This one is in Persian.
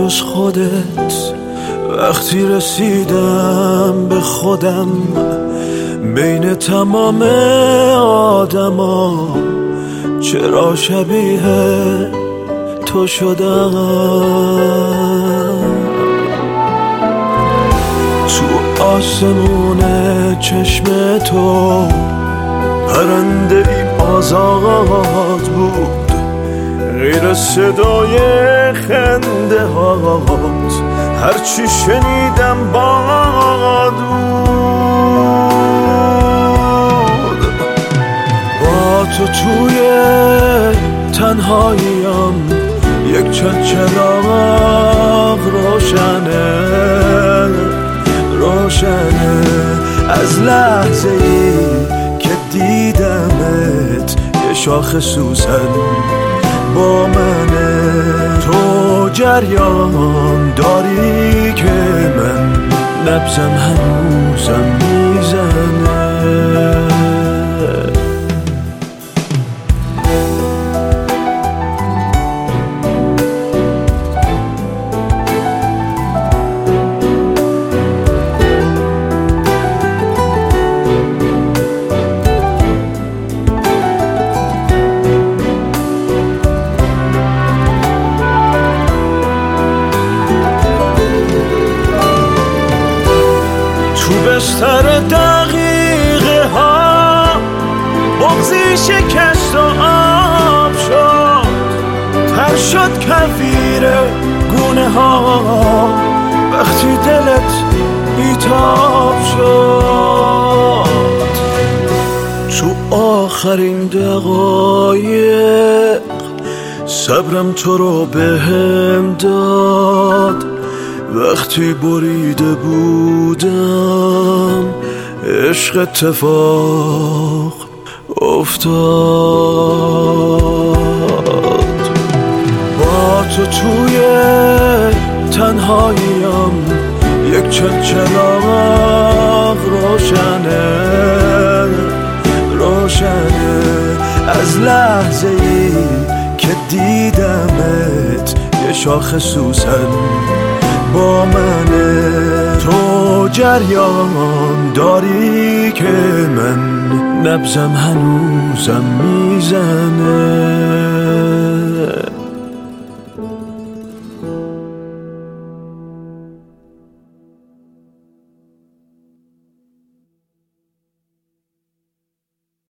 جز خودت. وقتی رسیدم به خودم بین تمام آدما، چرا شبیه تو شدم. تو آسمون چشم تو پرنده ای آزاد بود، غیر صدای خنده هات هرچی شنیدم باد بود. با تو توی تنهاییم یک چراغ روشنه از لحظه ای که دیدمت. یه شاخ سوسن با منه، تو جریان داری که من نبضم هنوزم میزنه. تو بستر دقیقه ها بغضی شکست و آب شد، تر شد کفیر گونه ها وقتی دلت بیتاب شد. تو آخرین دقایق صبرم تو رو بهم داد، وقتی بریده بودم عشق اتفاق افتاد. با تو توی تنهاییم یک چراغ روشنه از لحظه ای که دیدمت. یه شاخ سوسن با منه، تو جریان داری که من نبضم هنوزم میزنه.